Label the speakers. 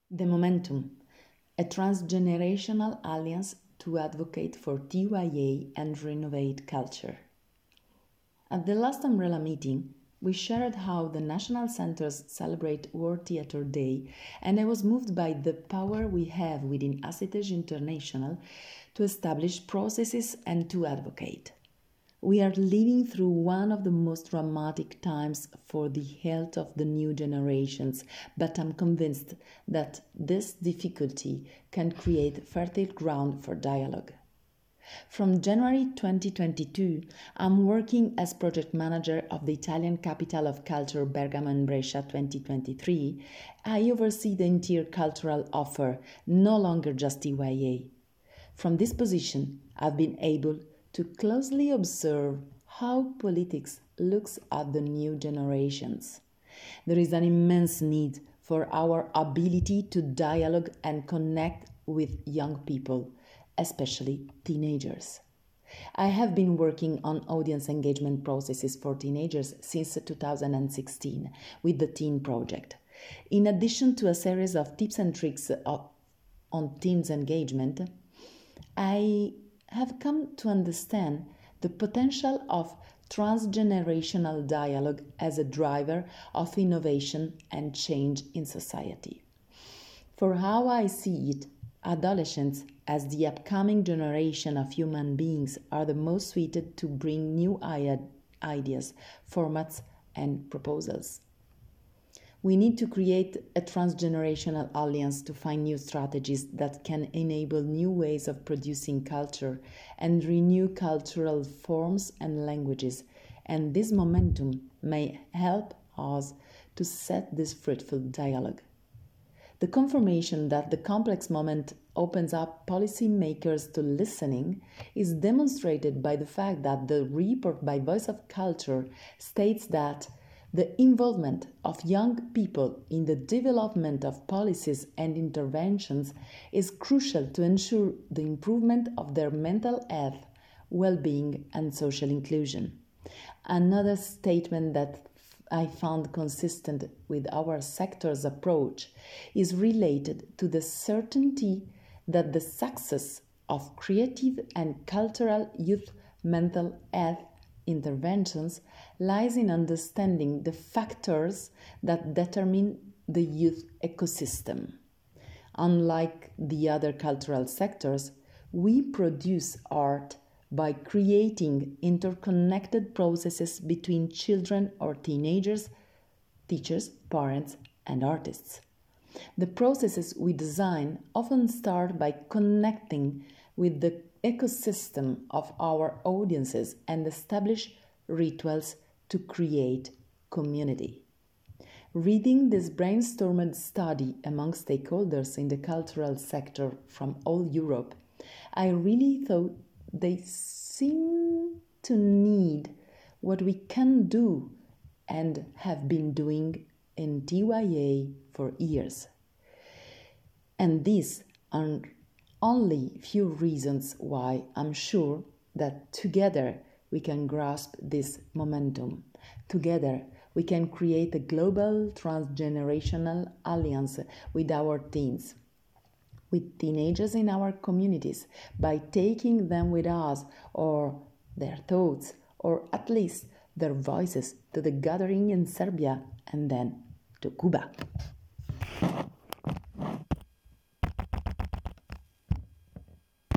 Speaker 1: The Momentum, a transgenerational alliance to advocate for TYA and renovate culture. At the last Umbrella meeting, we shared how the national centers celebrate World Theatre Day, and I was moved by the power we have within Acitage International to establish processes and to advocate. We are living through one of the most dramatic times for the health of the new generations, but I'm convinced that this difficulty can create fertile ground for dialogue. From January 2022, I'm working as project manager of the Italian Capital of Culture Bergamo and Brescia 2023. I oversee the entire cultural offer, no longer just TYA. From this position, I've been able to closely observe how politics looks at the new generations. There is an immense need for our ability to dialogue and connect with young people, especially teenagers. I have been working on audience engagement processes for teenagers since 2016 with the Teen Project. In addition to a series of tips and tricks on teens engagement, I have come to understand the potential of transgenerational dialogue as a driver of innovation and change in society. For how I see it, adolescents, as the upcoming generation of human beings, are the most suited to bring new ideas, formats, and proposals. We need to create a transgenerational alliance to find new strategies that can enable new ways of producing culture and renew cultural forms and languages, and this momentum may help us to set this fruitful dialogue. The confirmation that the complex moment opens up policymakers to listening is demonstrated by the fact that the report by Voice of Culture states that the involvement of young people in the development of policies and interventions is crucial to ensure the improvement of their mental health, well-being, and social inclusion. Another statement that I found consistent with our sector's approach is related to the certainty that the success of creative and cultural youth mental health interventions lies in understanding the factors that determine the youth ecosystem. Unlike the other cultural sectors, we produce art by creating interconnected processes between children or teenagers, teachers, parents, and artists. The processes we design often start by connecting with the ecosystem of our audiences and establish rituals to create community. Reading this brainstormed study among stakeholders in the cultural sector from all Europe, I really thought they seem to need what we can do and have been doing in TYA for years. And these are only few reasons why I'm sure that together we can grasp this momentum. Together we can create a global transgenerational alliance with our teens, with teenagers in our communities, by taking them with us, or their thoughts, or at least their voices, to the gathering in Serbia and then to Cuba.